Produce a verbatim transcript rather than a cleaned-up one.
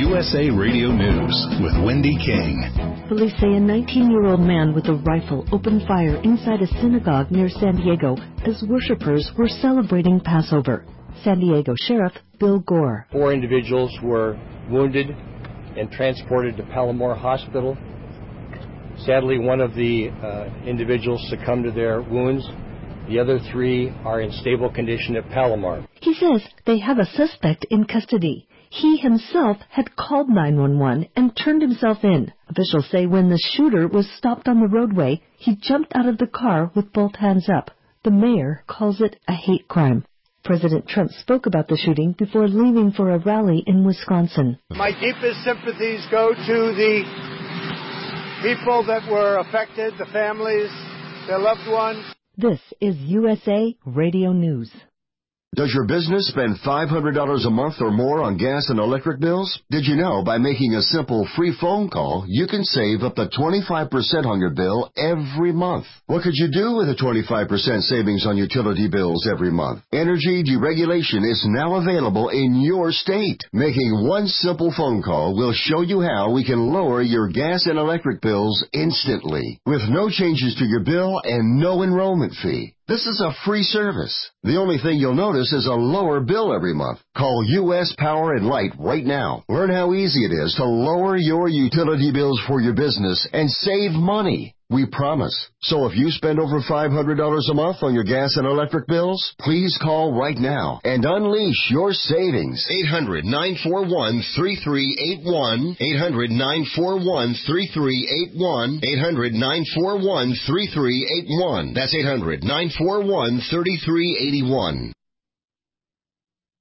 U S A Radio News with Wendy King. Police say a nineteen-year-old man with a rifle opened fire inside a synagogue near San Diego as worshipers were celebrating Passover. San Diego Sheriff Bill Gore. Four individuals were wounded and transported to Palomar Hospital. Sadly, one of the uh, individuals succumbed to their wounds. The other three are in stable condition at Palomar. He says they have a suspect in custody. He himself had called nine one one and turned himself in. Officials say when the shooter was stopped on the roadway, he jumped out of the car with both hands up. The mayor calls it a hate crime. President Trump spoke about the shooting before leaving for a rally in Wisconsin. My deepest sympathies go to the people that were affected, the families, their loved ones. This is U S A Radio News. Does your business spend five hundred dollars a month or more on gas and electric bills? Did you know by making a simple free phone call, you can save up to twenty-five percent on your bill every month? What could you do with a twenty-five percent savings on utility bills every month? Energy deregulation is now available in your state. Making one simple phone call will show you how we can lower your gas and electric bills instantly, with no changes to your bill and no enrollment fee. This is a free service. The only thing you'll notice is a lower bill every month. Call U S Power and Light right now. Learn how easy it is to lower your utility bills for your business and save money. We promise. So if you spend over five hundred dollars a month on your gas and electric bills, please call right now and unleash your savings. eight hundred, nine four one, three three eight one. eight hundred, nine four one, three three eight one. eight hundred, nine four one, three three eight one. That's eight hundred, nine four one, three three eight one.